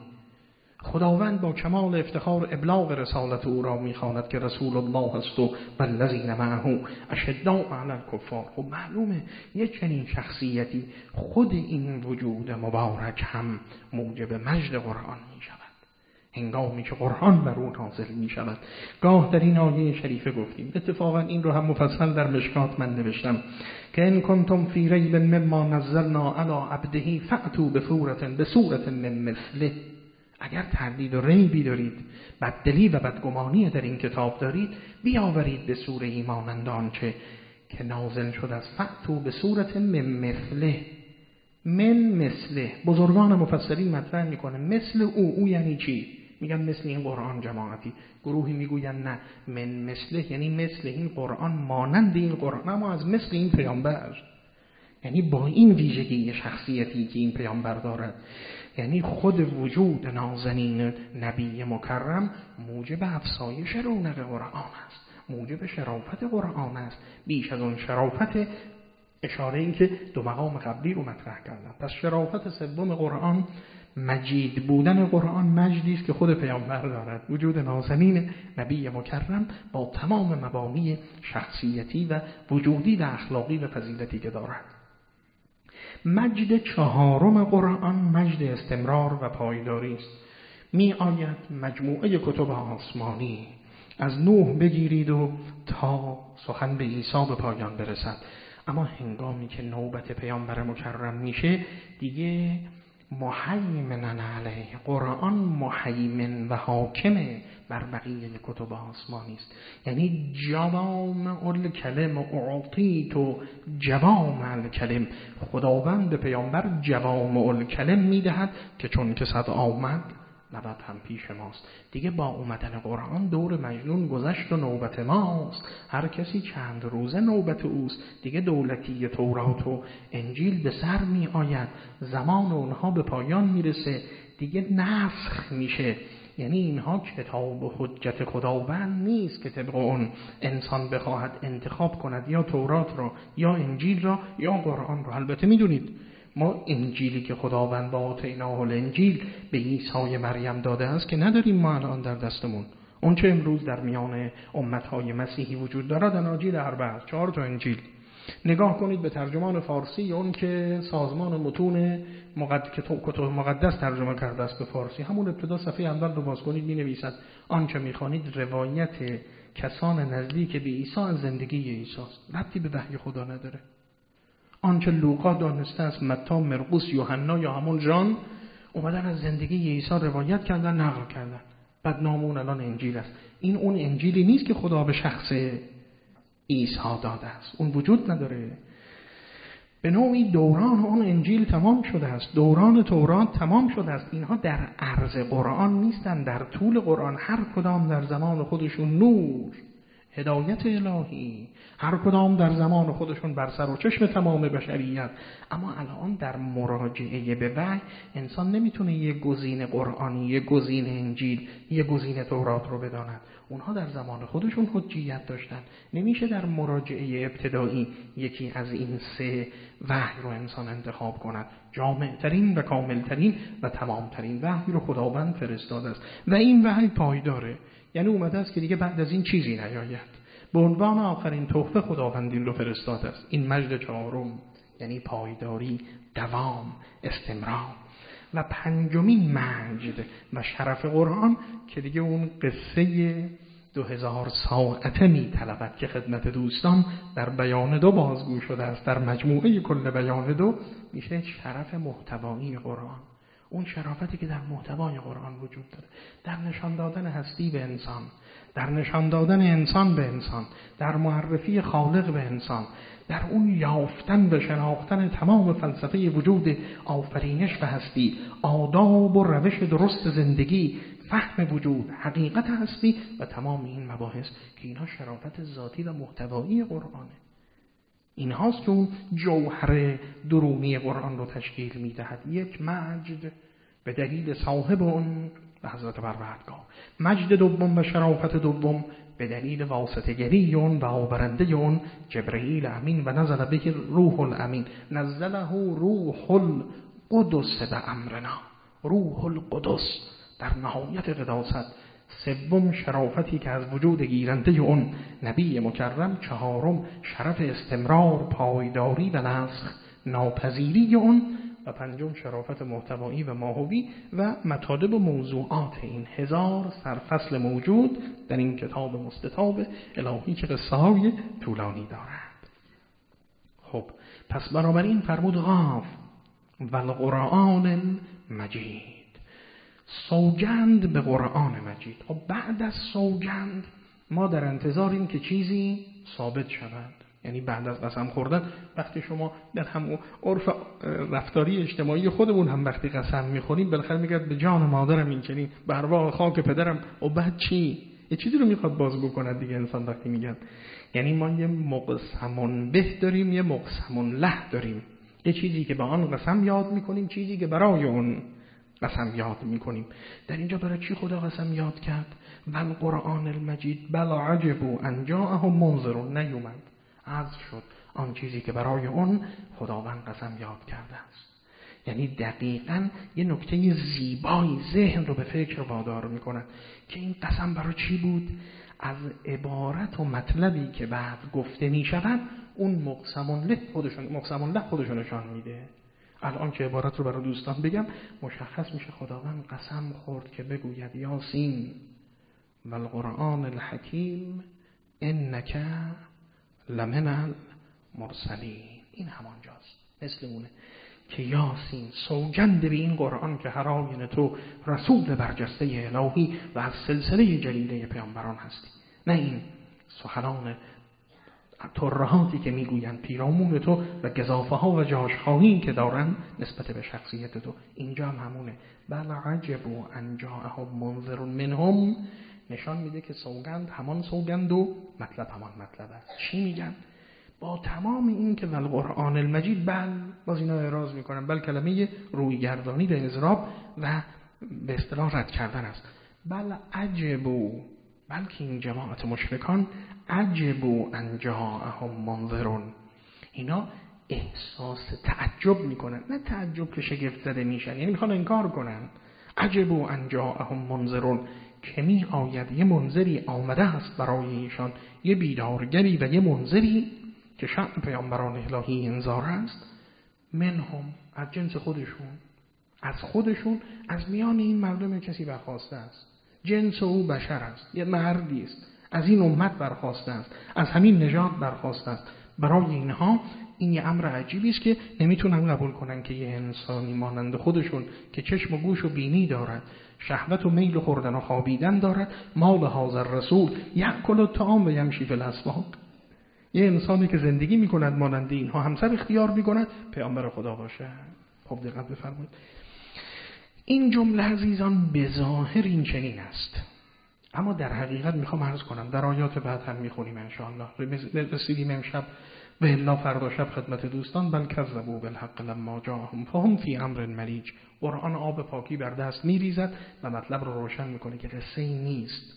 خداوند با کمال افتخار ابلاغ رسالت او را میخواند که رسول الله است و والذین معه اشداء علی الکفار. خب معلومه یک چنین شخصیتی خود این وجود مبارک هم موجب مجد قرآن میشود هنگامی که قرآن بر او نازل می شود. گاه در این آیه شریفه گفتیم، اتفاقا این رو هم مفصل در مشکات من نوشتم که ان کنتم فی ریب مما نزلنا علی عبده فأتوا بصورة من مثله. اگر تردید و ریبی دارید، بددلی و بدگمانی در این کتاب دارید، بیاورید به سوره مانند آنچه که نازل شده است. فأتوا بصورة من مثله. من مثله بزرگان مفسرین مطرح میکنه مثل او یعنی چی؟ میگن مثل این قرآن جماعتی. گروهی میگوین نه، من مثله یعنی مثل این قرآن، مانند این قرآن، اما از مثل این پیامبر، یعنی با این ویژگی شخصیتی که این پیامبر دارد. یعنی خود وجود نازنین نبی مکرم موجب افزایش رونق قرآن است، موجب شرافت قرآن است، بیش از اون شرافت اشاره این که دو مقام قبلی رو مطرح کردم. پس شرافت سوم قرآن مجید بودن قرآن، مجدی است که خود پیامبر دارد، وجود نازنین نبی مکرم با تمام مبانی شخصیتی و وجودی و اخلاقی و فضیلتی که دارد. مجد چهارم قرآن مجد استمرار و پایداری است. می آید مجموعه کتب آسمانی از نوح بگیرید و تا سخن به عیسی به پایان برسد، اما هنگامی که نوبت پیامبر مکرم میشه دیگه محیمن علیه، قرآن محیمن و حاکمه بر بقیه کتب آسمانی است. یعنی جوامع الکلم اعطیت و جوامع الکلم، خداوند به پیامبر جوامع الکلم میدهد که چون که صد آمد نبد هم پیش ماست. دیگه با اومدن قرآن دور مجنون گذشت و نوبت ماست. هر کسی چند روزه نوبت اوست. دیگه دولتی تورات و انجیل به سر می آید، زمان اونها به پایان میرسه، دیگه نسخ میشه. یعنی اینها کتاب و حجت خداوند نیست که طبق اون انسان بخواهد انتخاب کند یا تورات را یا انجیل را یا قرآن را. البته میدونید ما انجیلی که خداوند با آتیناه الانجیل به عیسی مریم داده است که نداریم ما الان در دستمون. اون چه امروز در میان امتهای مسیحی وجود دارد اناجیل اربعه، 4 تا انجیل. نگاه کنید به ترجمان فارسی، اون که سازمان متون کتب مقدس ترجمه کرده است به فارسی، همون ابتدا صفحه اول رو باز کنید می‌نویسد آنچه می‌خوانید روایت کسان نزدیک به عیسی از زندگی عیسی است، ربطی به وحی خدا نداره. آنچه لوقا دانسته است، متی، مرقس، یوحنا یا همون ژان اومدن از زندگی عیسی روایت کردن، نقل کردن. بعد نام اون الان انجیل است. این اون انجیلی نیست که خدا به شخص عیسی داده است، اون وجود نداره. به نوعی دوران اون انجیل تمام شده است، دوران تورات تمام شده است. اینها در عرض قرآن نیستن، در طول قرآن هر کدام در زمان خودشون نور، هدایت الهی، هر کدام در زمان خودشون بر سر و چشم تمام بشریت. اما الان در مراجعه به وحی انسان نمیتونه یه گزینه قرآنی، یه گزینه انجیل، یه گزینه تورات رو بداند. اونها در زمان خودشون حجیت داشتن. نمیشه در مراجعه ابتدایی یکی از این 3 وحی رو انسان انتخاب کند. جامع‌ترین و کاملترین و تمامترین وحی رو خداوند فرستاده است و این وحی پایداره. یعنی اومده است که دیگه بعد از این چیزی نیاید، به عنوان آخرین تحفه خداوند این رو فرستاده است. این مجد چهارم یعنی پایداری، دوام، استمرار. و پنجمین مجد و شرف قرآن که دیگه اون قصه 2000 ساعته می طلبد که خدمت دوستان در بیان دو بازگو شده است، در مجموعه کل بیان دو میشه شرف محتوایی قرآن. اون شرافتی که در محتوای قرآن وجود داره، در نشان دادن هستی به انسان، در نشان دادن انسان به انسان، در معرفی خالق به انسان، در اون یافتن و شناختن تمام فلسفه وجود، آفرینش و هستی، آداب و روش درست زندگی، فهم وجود، حقیقت هستی و تمام این مباحث که اینها شرافت ذاتی و محتوایی قرآنه. این هاست که اون جوهر درونی قرآن رو تشکیل میدهد. یک مجد به دلیل صاحب اون به حضرت پروردگار، مجد دوم و شرافت دوم به دلیل واسطه‌گری اون و آورنده اون جبرئیل امین و نزل به روح الامین، نزله روح القدس به امرنا. روح القدس در نهایت قداست. سوم شرافتی که از وجود گیرنده اون نبی مکرم. چهارم شرف استمرار، پایداری و نسخ ناپذیری اون. و پنجم شرافت محتوایی و ماهوی و مطالب و موضوعات این 1000 سرفصل موجود در این کتاب مستطاب الهی که قصه های طولانی دارد. خب پس بنابراین فرمود قاف و القرآن المجید، سوگند به قرآن مجید. خب بعد از سوگند ما در انتظاریم که چیزی ثابت شود. یعنی بعد از قسم خوردن، وقتی شما در همون عرف رفتاری اجتماعی خودمون هم وقتی قسم میخوریم بالاخره میگه به جان مادرم این چنین، به ارواح خاک پدرم، و بعد چی؟ یه چیزی رو میخواد بازگو کنه دیگه انسان وقتی میگن. یعنی ما یه مقسمون به داریم، یه مقسمون له داریم. یه چیزی که به آن قسم یاد میکنیم، چیزی که برای اون قسم یاد میکنیم. در اینجا برای چی خدا قسم یاد کرد؟ بل قرآن المجید بل عجبوا ان جاءهم منذر. نیومد، عرض شد آن چیزی که برای اون خداوند قسم یاد کرده است. یعنی دقیقاً یه نکته زیبایی ذهن رو به فکر وادار میکنه که این قسم برای چی بود؟ از عبارت و مطلبی که بعد گفته میشود اون مقسمون له خودشون نشان میده. الان که عبارت رو برای دوستان بگم مشخص میشه خداوند قسم خورد که بگوید یاسین و القرآن الحکیم انک لمن المرسلین. این همانجاست، مثل اونه که یاسین سوگند به این قرآن که هر آینه تو رسول برجسته الهی و از سلسله جلیله پیامبران هستی. نه این سخنان ترهاتی که میگویند پیرامون تو و گزافه ها و جاشخواهی که دارن نسبت به شخصیت تو. اینجا هم همونه. بل عجبوا ان جاءهم منذر منهم، نشان میده که سوگند همان سوگند و مطلب همان مطلب است. چی میگن؟ با تمام این که والقرآن المجید، بل باز اینا اعراض میکنن، بل کلمه رویگردانی به اضراب و به اصطلاح رد کردن است. بل عجبوا، بلکه این جماعت مشرکان عجبوا ان جاءهم منذرون، اینا احساس تعجب میکنن، نه تعجب که شگفت زده میشن، یعنی میخوان انکار کنن. عجبوا ان جاءهم منذرون، که می آید یه منذری آمده است برای ایشان، یه بیدارگری و یه منذری که شأن پیامبران الهی انذار است. منهم، از جنس خودشون، از خودشون، از میان این مردم کسی برخواسته است. جنس او بشر است، یه مردی است، از این امت برخواسته است، از همین نژاد برخواسته است. برای اینها این یه امر عجیبی است که نمیتونن قبول کنن که یه انسانی مانند خودشون که چشم و گوش و بینی دارد، شهوت و میل خوردن و خوابیدن دارد، مال حاضر رسول یأکل الطعام و یمشی فی الاسواق، یه انسانی که زندگی میکند مانند اینها همسر اختیار میکند، پیامبر خدا باشه. خب دقت بفرمایید، این جمله عزیزان به ظاهر این چنین است، اما در حقیقت میخوام عرض کنم در آیات بعد هم میخونیم ان شاء الله. رسیدیم امشب و الا فردا شب خدمت دوستان. بل کذبوا بالحق لما جاءهم فهم فی امر مریج. قرآن آب پاکی بر دست میریزد و مطلب رو روشن میکنه که قصه ای نیست.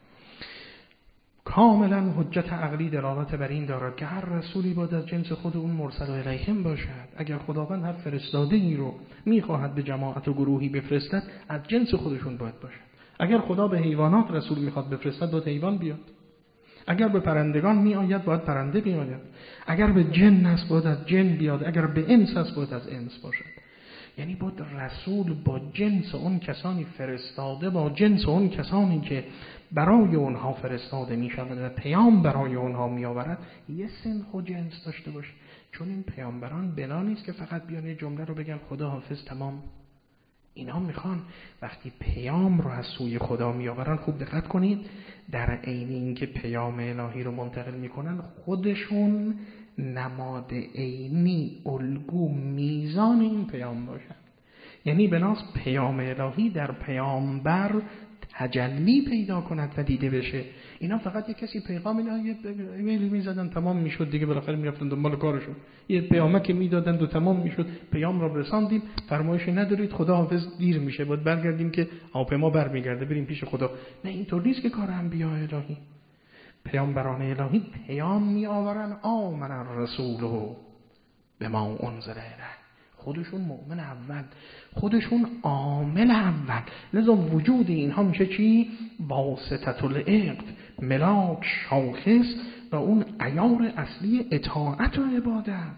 کاملا حجت عقلی دلالت بر این دارد که هر رسولی باید از جنس خود اون مرسل الیهم باشد. اگر خداوند هر فرستاده ای رو میخواهد به جماعت و گروهی بفرستد، از جنس خودشون باید باشد. اگر خدا به حیوانات رسول میخواد بفرستد، باید حیوان بیاد. اگر به پرندگان می آید باید پرنده بیاید، اگر به جن است باید از جن بیاد، اگر به انس است باید از انس باشد. یعنی باید رسول با جنس اون کسانی فرستاده، با جنس اون کسانی که برای اونها فرستاده می شود و پیام برای اونها می آورد یه سنخ و جنس داشته باشه. چون این پیامبران بنا نیست که فقط بیان یه جمله رو بگن خدا حافظ تمام. اینا میخوان وقتی پیام رو از سوی خدا می آورن، خوب دقت کنید، در عین اینکه پیام الهی رو منتقل میکنن خودشون نماد عینی، الگو، میزان این پیام باشن. یعنی بناست پیام الهی در پیامبر تجلی پیدا کند و دیده بشه. اینا فقط یک کسی پیغام اینا ایمیل میزدن تمام میشد دیگه، بالاخره میرفتن دنبال کارشون. یه پیامک که میدادن و تمام میشد، پیام را رساندیم، فرمایشی ندارید خدا حافظ دیر میشه باید برگردیم که هواپیما برمیگرده بریم پیش خدا. نه، اینطور نیست که کار انبیاء الهی. پیامبران الهی پیام می آورن آمن الرسول بما انزل الیه، خودشون مؤمن اول، خودشون عامل اول. لذا وجود اینها میشه چی؟ واسطه العقد، ملاک، شاخص و اون عیار اصلی اطاعت و عبادت.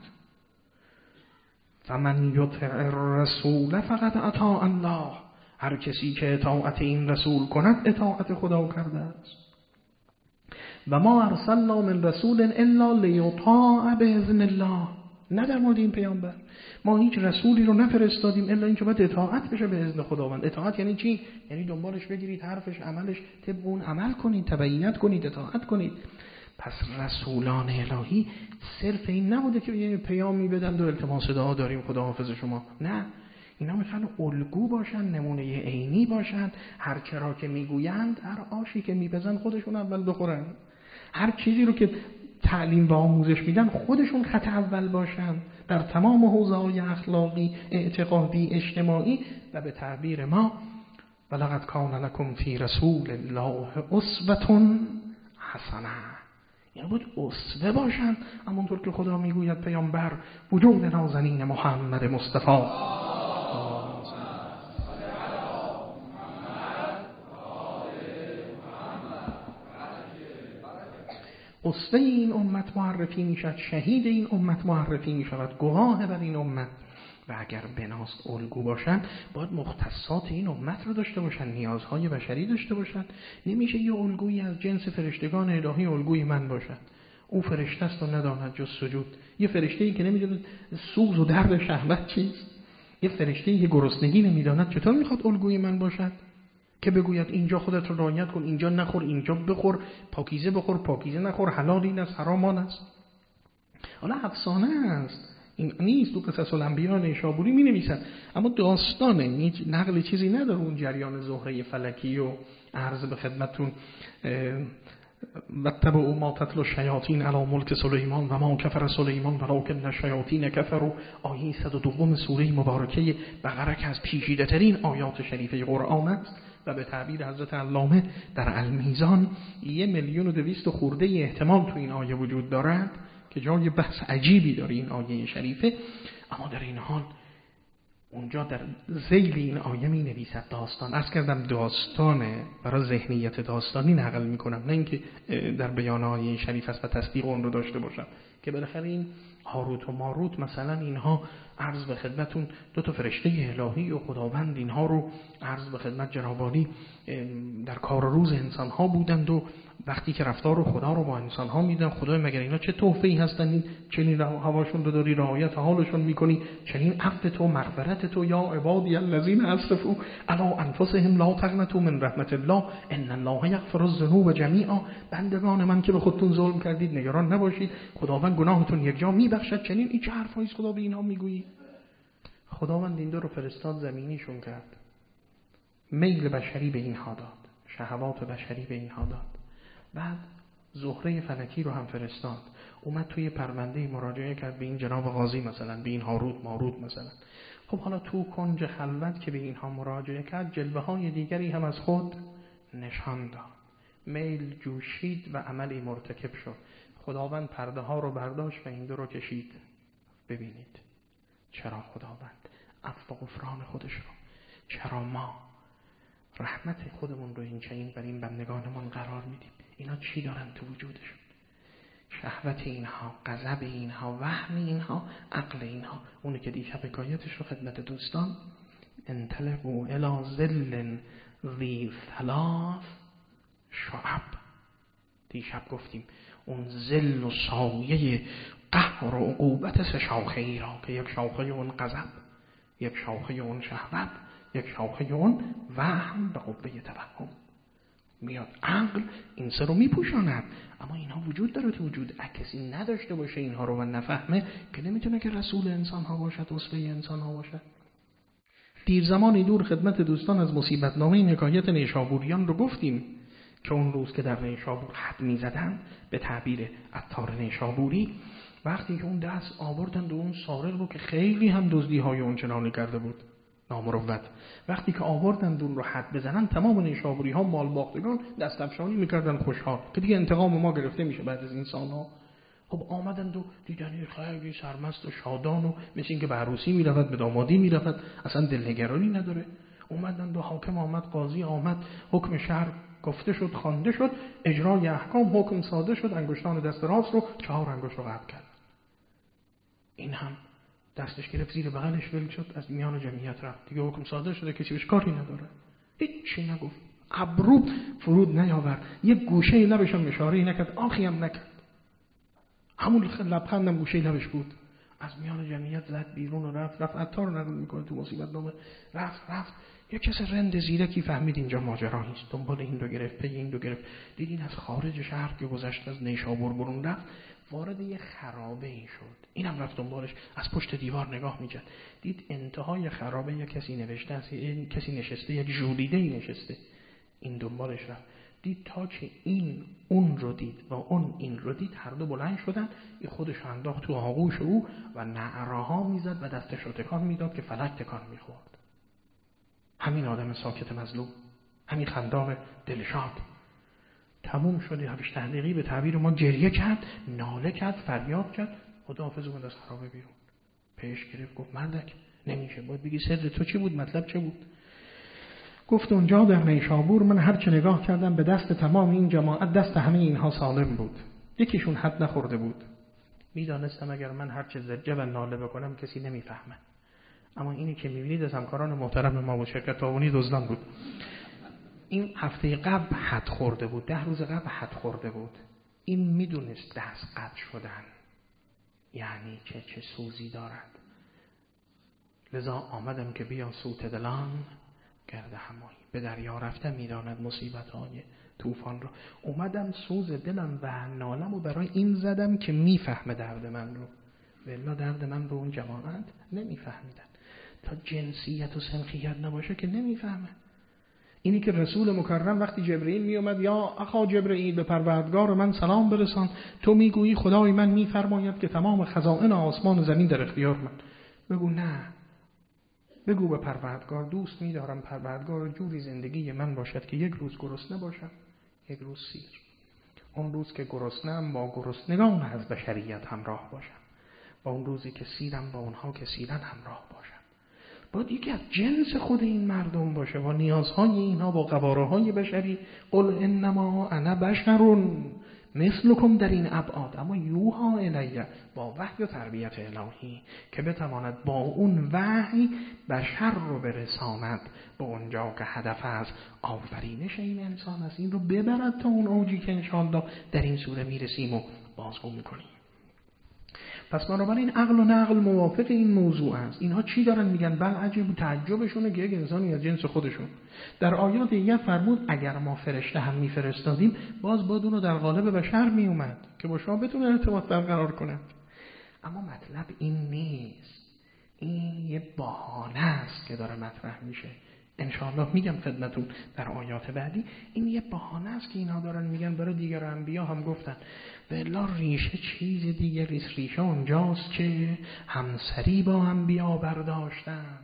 فمن یطع الرسول فقد اطاع الله، هر کسی که اطاعت این رسول کند اطاعت خدا کرده است. و ما ارسلنا من رسول الا لیطاع باذن الله، نه در مورد این پیامبر ما هیچ رسولی رو نفرستادیم الا اینکه باید اطاعت بشه به اذن خداوند. اطاعت یعنی چی؟ یعنی دنبالش بگیرید، حرفش، عملش، طبق اون عمل کنید، تبعیت کنید، اطاعت کنید. پس رسولان الهی صرف این نبوده که یه پیامی بدن و التماس دعا داریم خدا حافظ شما، نه، اینا میخوان الگو باشن، نمونه عینی باشن. هر کرا که میگویند، هر آشی که میپزن خودشون اول بخورن، هر چیزی رو که تعلیم و آموزش میدن خودشون خط اول باشن در تمام حوزه‌های اخلاقی، اعتقادی، اجتماعی. و به تعبیر ما ولقد کان لکم فی رسول الله اسوة حسنه، یعنی باید اسوه باشن. همونطور که خدا میگوید پیامبر وجود نازنین محمد مصطفی اسوه این امت معرفی می شود، شهید این امت معرفی می شود، گواه بر این امت. و اگر بناست الگو باشن باید مختصات این امت رو داشته باشن، نیازهای بشری داشته باشن. نمیشه یه الگویی از جنس فرشتگان الهی الگوی من باشد. او فرشته است و نداند جز سجود. یه فرشته‌ای که نمیدونه سوز و درد شهوت چیست، یه فرشته‌ای که گرسنگی نمیداند، چطور میخواد الگوی من باشد که بگوید اینجا خودت رو رعایت کن، اینجا نخور، اینجا بخور، پاکیزه بخور، پاکیزه نخور، حلال این است، حرام آن است. حالا افسانه است، این نیست. تو قصص الانبیاء نیشابوری می نویسن، اما داستانه، نقل چیزی نداره. اون جریان زهره فلکی و عرض به خدمتتون واتبعوا ما تتلو الشیاطین علی ملک سلیمان و ما کفر سلیمان ولکن الشیاطین کفروا، آیه 102 سوره مبارکه بقره که از پیچیده ترین آیات شریفه قرآن است. و به تعبیر حضرت علامه در المیزان 1,200,000 خورده احتمال تو این آیه وجود دارد که جای بحث عجیبی داره این آیه شریفه. اما در این حال اونجا در ذیل این آیه می نویسد داستان. عرض کردم داستانه، برای ذهنیت داستانی نقل می کنم، نه اینکه در بیان آیه شریف است و تصدیق اون رو داشته باشم. که بالاخره این هاروت و ماروت مثلا اینها عرض به خدمتون 2 فرشته الهی و خداوند اینها رو عرض به خدمت جناب عالی در کار روز انسان ها بودند و وقتی که رفتار خدا رو با انسان ها میدن، خدای مگر اینا چه تحفه‌ای هستن این چنین هواشون رو داری رعایت حالشون میکنی، چنین عفو تو، مغفرت تو، یا عبادی الذین اسرفوا علی انفسهم لا تقنطوا من رحمت الله ان الله یغفر الذنوب جمیعا، بندگان من که به خودتون ظلم کردید نگران نباشید، خداوند گناهتون یک جا میبخشد. چنین این چه حرفایی خدا به اینها میگویی؟ خداوند این 2 رو فرستاد زمینیشون کرد، میل بشری به اینها داد، شهوات بشری به اینها داد. بعد زهره فلکی رو هم فرستاد، اومد توی پرونده مراجعه کرد به این جناب قاضی مثلا، به این هاروت ماروت مثلا. خب حالا تو کنج خلوت که به اینها مراجعه کرد، جلوه های دیگری هم از خود نشان داد، میل جوشید و عملی مرتکب شد. خداوند پرده ها رو برداشت و این 2 رو کشید. ببینید چرا خداوند عفو و غفران خودش رو، چرا ما رحمت خودمون رو این چنین بر این بندگانمون قرار میدیم. اینا چی دارن تو وجودشون؟ شهوت اینها، غضب اینها، وهم اینها، عقل اینها. اونی که دیشب حکایتش رو خدمت دوستان، انطلقوا الی ظل ذی ثلاث شعب، دیشب گفتیم اون ظل و سایه قهر و عقوبت سه شاخه ای را که یک شاخه اون غضب، یک شاخه اون شهوت، یک شاخه اون وهم به قوه توهم میاد. عقل این سه رو میپوشاند، اما اینها وجود داره تو وجود. کسی نداشته باشه اینها رو و نفهمه که نمیتونه که رسول انسان ها باشد، اسوه انسان ها باشد. دیر زمانی دور خدمت دوستان از مصیبت نامه این حکایت نیشابوریان رو گفتیم که اون روز که در نیشابور حد میزدن به تعبیر عطار نیشابوری، وقتی که اون دست آوردن اون سارق رو که خیلی هم دزدی های اون چنانی کرده بود نامروت، وقتی که آوردن اون رو حد بزنن، تمام نیشابوری ها مال باختگان دست افشانی میکردن خوشحال که دیگه انتقام ما گرفته میشه بعد از این سالها. خب آمدن و دیدن خیلی سرمست و شادان و مثل این که به عروسی میرفت، به دامادی میرفت، اصلا دلنگرانی نداره. اومدن و حاکم آمد، قاضی آمد، حکم شهر گفته شد، خوانده شد، اجرای احکام، حکم صادر شد، انگشتان دست راست رو 4 انگشت رو قطع کرد. این هم دستش گرفت زیر بغلش ول شد، از میان جمعیت رفت. دیگه حکم صادر شده، کسی بهش کاری نداره. هیچی نگفت، ابرو فرود نیاورد، یک گوشه لبش هم اشاره نکرد، آخی هم نکرد. همون لبخندم گوشه لبش بود. از میان جمعیت زد بیرون و رفت. عطار نقل میکنه تو مصیبت نامه، رفت یک کس رند زیرکی فهمید اینجا ماجرا نیست، دنبال این رو گرفت، پی این رو گرفت. دیدین از خارج شهر که گذشت، از نیشابور برون رفت، وارد یه خرابه ای شد. اینم رفت دنبالش، از پشت دیوار نگاه میکرد، دید انتهای خرابه یک کسی نوشته است، کسی نشسته، یک ژولیده ای نشسته. این دنبالش رفت، دید تا که این اون رو دید و اون این رو دید، هر دو بلند شدن، این خودش انداخت تو آغوش او و نعره‌ها میزد و دستش رو تکان میداد که فلک تکان میخورد. همین آدم ساکت مظلوم، همین خندان دلشاد. تموم شده 8 دقیقه به تعبیر ما گریه کرد، ناله کرد، فریاد کرد، خداحافظ بود از خرابه بیرون. پیش گرفت گفت مردک نمیشه، باید بگی سر تو چی بود، مطلب چه بود؟ گفت اونجا در نیشابور من هر چه نگاه کردم به دست تمام این جماعت، دست همه اینها سالم بود، یکیشون حد نخورده بود. میدانستم اگر من هر چه زجه و ناله بکنم کسی نمیفهمه، اما اینی که میبینید از همکاران محترم ما بود، شرکت تعاونی دزدان بود. این هفته قبل حد خورده بود، 10 روز قبل حد خورده بود. این میدونست دست قطع شدن یعنی چه سوزی دارد. لذا آمدم که بیا سوت دلان گرد همایی، به دریا رفته میداند مصیبت های طوفان را. اومدم سوز دلم و نالم و برای این زدم که میفهمه درد من رو، ولی درد من رو اون جماعت نمیفهمیدن. تا جنسیت و سنخیت نباشه که نمیفهمه. اینی که رسول مکرم وقتی جبرئیل می اومد، یا اخا جبرئیل به پروردگار من سلام برسان، تو میگویی خدای من میفرماید که تمام خزائن آسمان و زمین در اختیار من. بگو نه، بگو به پروردگار دوست می‌دارم پروردگار جوری زندگی من باشد که یک روز گرسنه باشم، یک روز سیر. اون روز که گرسنه‌ام با گرسنگان از بشریت همراه باشم، با اون روزی که سیرم با اونها که سیرن همراه باشم. باید یکی از جنس خود این مردم باشه و نیازهای اینها با قواره‌های بشری. قل انما انا بشر مثلکم در این ابعاد، اما یوها الیه، با وحی و تربیت الهی که بتواند با اون وحی بشر رو برساند به اونجا که هدف از آفرینش این انسان است، این رو ببرد تا اون اوجی که انشاءالله در این سوره میرسیم و بازگو میکنیم. پس بنابراین عقل و نقل موافق این موضوع است. اینها چی دارن میگن؟ بل عجب، تعجبشونه که یک انسانی از جنس خودشون. در آیات دیگه فرمود اگر ما فرشته هم میفرستادیم باز اون رو در قالب بشر میومد که با شما بتونه ارتباط برقرار کنه. اما مطلب این نیست، این یه بهانه است که داره مطرح میشه. انشاءالله میگم خدمتون در آیات بعدی، این یه بهانه است که اینها دارن میگن برای دیگر انبیا هم گفتن. بلا ریشه چیز دیگر است، ریشه اونجاست که همسری با انبیا برداشتن،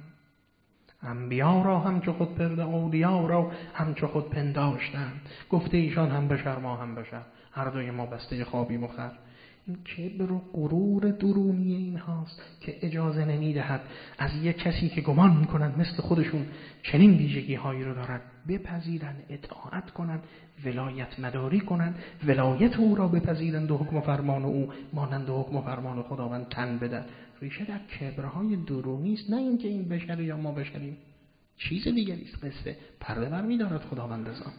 انبیا را هم چه خود پرده، اولیا را هم چه خود پنداشتن. گفته ایشان هم بشر ما هم بشر، هر دوی ما بسته خوابی مخر. این کبر و غرور درونی این هاست که اجازه نمیدهد از یک کسی که گمان میکنند مثل خودشون چنین ویژگی هایی رو دارد بپذیرند، اطاعت کنند، ولایت مداری کنند، ولایت او را بپذیرند و حکم و فرمان او مانند حکم و فرمان خداوند تن بدن. ریشه در کبرهای درونی است، نه اینکه این بشری یا ما بشریم، چیز دیگری است. قصه پرده برمی‌دارد خداوند ازان.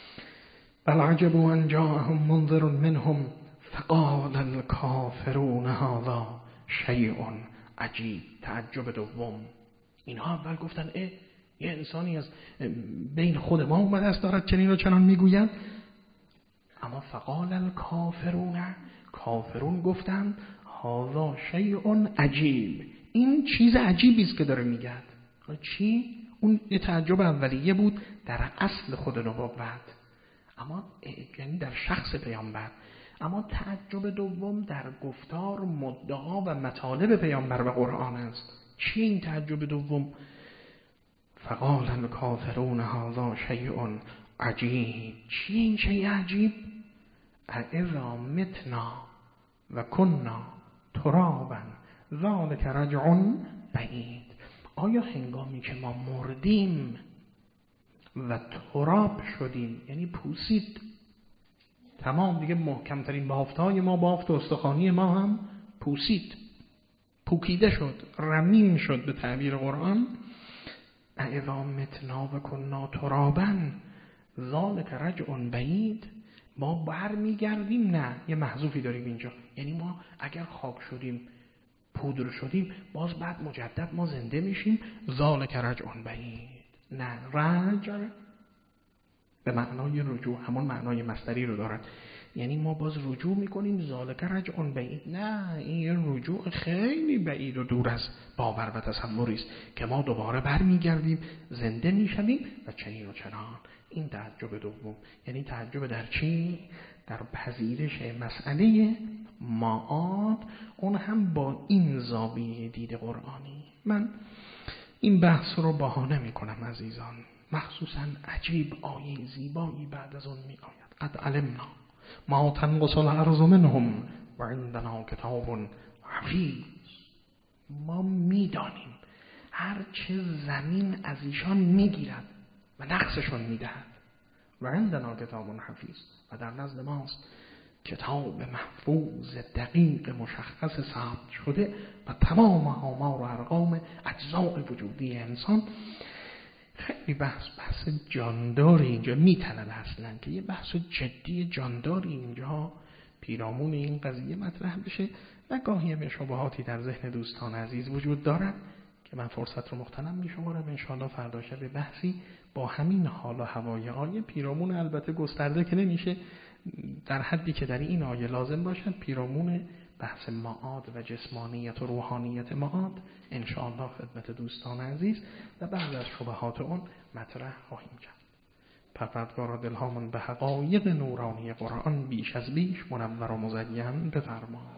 بل عجبوا ان جاءهم منذر منهم فقال الکافرون هذا شیء عجیب. تعجب دوم، اینها اول گفتن یه انسانی از بین خود ما اومده است دارد چنین و چنان میگوید. اما فقال الکافرون، کافرون گفتن هذا شیء عجیب، این چیز عجیبی است که داره میگه. چی؟ اون یه تعجب اولیه بود در اصل خود نبوت، اما یعنی در شخص پیامبر. اما تعجب دوم در گفتار مدعا و مطالب پیامبر و قرآن است. چی این تعجب دوم؟ فقال الکافرون هذا شیء عجیب. چی این شیء عجیب؟ اذا متنا و کنا ترابا ذلک رجع بعید. آیا هنگامی که ما مردیم و تراب شدیم، یعنی پوسید، تمام دیگه محکمترین بافتهای ما، بافت استخوانی ما هم پوسید، پوکیده شد، رمیم شد به تعبیر قرآن. اذا متنا و کنا ترابا ذلک رجع بعید. ما برمیگردیم؟ نه، یه محذوفی داریم اینجا، یعنی ما اگر خاک شدیم، پودر شدیم، باز بعد مجدد ما زنده میشیم. ذلک رجع بعید. نه، رجع به معنای رجوع، همون معنای مصدری رو دارد، یعنی ما باز رجوع میکنیم. ذالک رجع بعید. نه، این رجوع خیلی بعید و دور از باور و تصوری است که ما دوباره برمیگردیم، زنده میشویم و چنین و چنان. این تعجب دوم، یعنی تعجب در چی؟ در پذیرش مسئله معاد، اون هم با این زاویه دید قرآنی. من این بحث رو بهانه میکنم عزیزان، مخصوصا عجیب آیه زیبایی بعد از اون می آید. قد علمنا ما تنقص الارض منهم و عندنا کتاب حفیظ. ما میدانیم هر چه زمین از ایشان میگیرد و نقصشون میدهد. و عندنا کتاب حفیظ، و در نزد ماست کتاب محفوظ دقیق مشخص ثبت شده و تمام آمار و ارقام اجزاء وجودی انسان. خیلی بحث جانداری اینجا میطلبه اصلا که یه بحث جدی جانداری اینجا پیرامون این قضیه مطرح بشه و گاهی به شبهاتی در ذهن دوستان عزیز وجود دارد که من فرصت رو مغتنم میشمارم انشاءالله فردا شب بحثی با همین حال و هوای آیه پیرامون، البته گسترده که نمیشه در حدی که در این آیه لازم باشد، پیرامون بحث معاد و جسمانیت و روحانیت معاد انشاءالله خدمت دوستان عزیز و بعد از شبهات اون مطرح خواهیم کرد. پروردگار دلهامون به حقایق نورانی قرآن بیش از بیش منور و مزین بفرما.